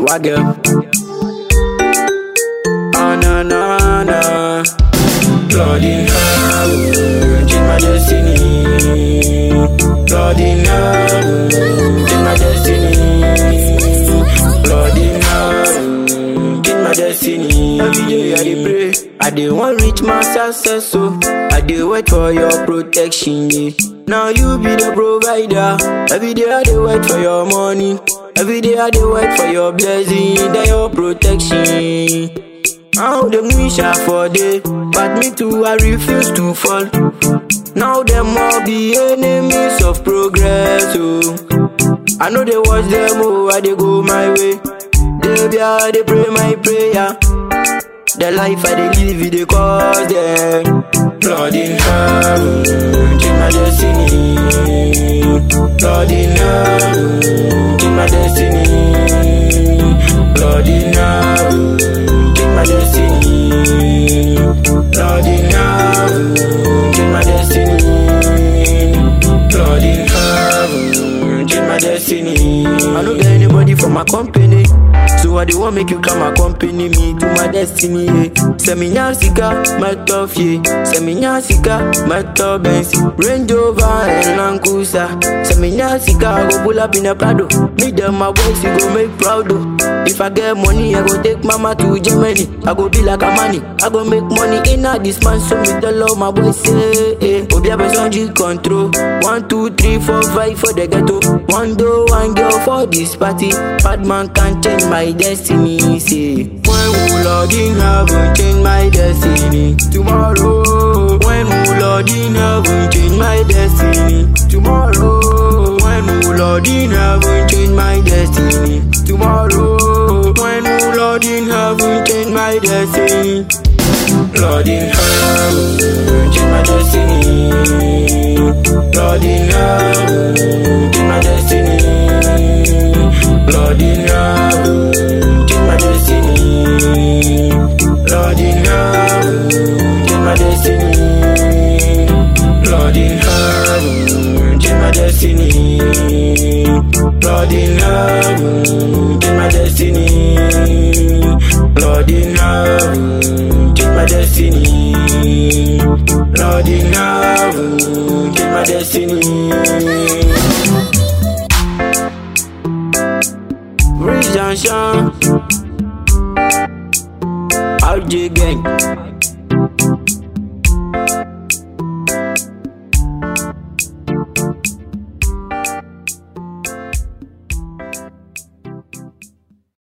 What girl? Oh na na na. Blood in her, change my destiny. Blood in her, change my destiny. Blood in her, change my destiny. Every day I dey pray, I dey want reach my success, so I dey wait for your protection. Yeah. Now you be the provider. Every day I dey wait for your money. Every day I dey wait for your blessing, then your protection. Now them wish I for day, but me too I refuse to fall. Now them all be enemies of progress. Oh, I know they watch them, oh I they go my way. They pray my prayer. The life I they live, they cause them. Blood in her, change my destiny. Blood in her, change my destiny. Blood in her, change my destiny. Blood in her, change my destiny. Blood in her, change my destiny. I don't get anybody from my company, so I dey want make you come accompany me to my destiny. Yeah. Send me Sika, my tough yeah. Send me Sika, my top Benz, Range Rover and Land Cruiser. Send me Sika, I go pull up in a Prado. Meet them my boys, you go make proud though. If I get money, I go take mama to Germany. I go be like a money, I go make money in a this man. So me tell all my boys say, eh. Obia Besonji control. 1, 2, 3, 4, 5 for the ghetto. One door, one girl for this party. Bad man can't change my destiny. Say, when will Lord in heaven change my destiny? Tomorrow, when will Lord in heaven change my destiny? Tomorrow, when will Lord in heaven change my destiny? Tomorrow, when will Lord in heaven change my destiny? Lord in heaven, change my destiny. Lord in heaven, change my destiny. Lord in heaven, change my destiny. Lord in heaven, change my destiny. Lord in heaven, change my destiny. Lord in heaven, change my destiny. Lord in heaven, change my destiny. Lord in heaven, change my destiny. Rich Junction, RJ Gang.